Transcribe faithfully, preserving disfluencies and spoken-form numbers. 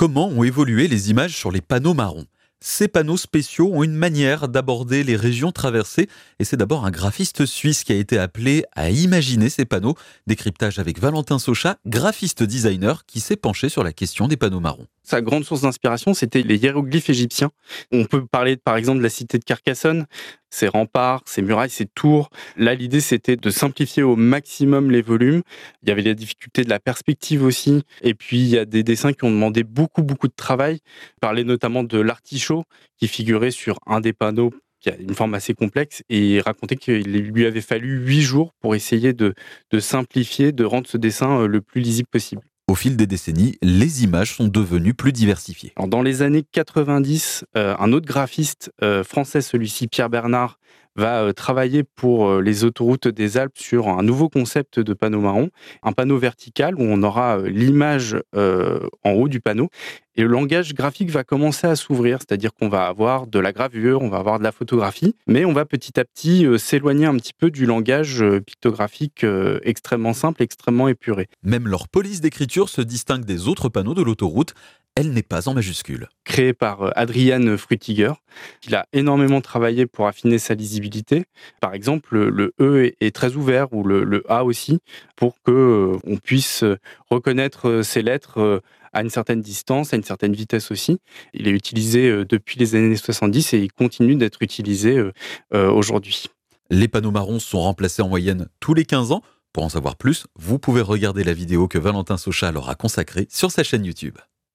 Comment ont évolué les images sur les panneaux marrons ? Ces panneaux spéciaux ont une manière d'aborder les régions traversées et c'est d'abord un graphiste suisse qui a été appelé à imaginer ces panneaux. Décryptage avec Valentin Sauchat, graphiste designer qui s'est penché sur la question des panneaux marrons. Sa grande source d'inspiration, c'était les hiéroglyphes égyptiens. On peut parler par exemple de la cité de Carcassonne, ses remparts, ses murailles, ses tours. Là, l'idée, c'était de simplifier au maximum les volumes. Il y avait la difficulté de la perspective aussi. Et puis, il y a des dessins qui ont demandé beaucoup, beaucoup de travail. On parlait notamment de l'artichaut qui figurait sur un des panneaux qui a une forme assez complexe et racontait qu'il lui avait fallu huit jours pour essayer de, de simplifier, de rendre ce dessin le plus lisible possible. Au fil des décennies, les images sont devenues plus diversifiées. Alors, dans les années quatre-vingt-dix, euh, un autre graphiste euh, français, celui-ci Pierre Bernard, va euh, travailler pour euh, les autoroutes des Alpes sur un nouveau concept de panneau marron, un panneau vertical où on aura euh, l'image euh, en haut du panneau. Et le langage graphique va commencer à s'ouvrir, c'est-à-dire qu'on va avoir de la gravure, on va avoir de la photographie, mais on va petit à petit euh, s'éloigner un petit peu du langage euh, pictographique euh, extrêmement simple, extrêmement épuré. Même leur police d'écriture se distingue des autres panneaux de l'autoroute. Elle n'est pas en majuscule. Créé par Adrian Frutiger, il a énormément travaillé pour affiner sa lisibilité. Par exemple, le E est très ouvert, ou le, le A aussi, pour qu'on puisse reconnaître ces lettres à une certaine distance, à une certaine vitesse aussi. Il est utilisé depuis les années soixante-dix et il continue d'être utilisé aujourd'hui. Les panneaux marrons sont remplacés en moyenne tous les quinze ans. Pour en savoir plus, vous pouvez regarder la vidéo que Valentin Sauchat leur a consacrée sur sa chaîne YouTube.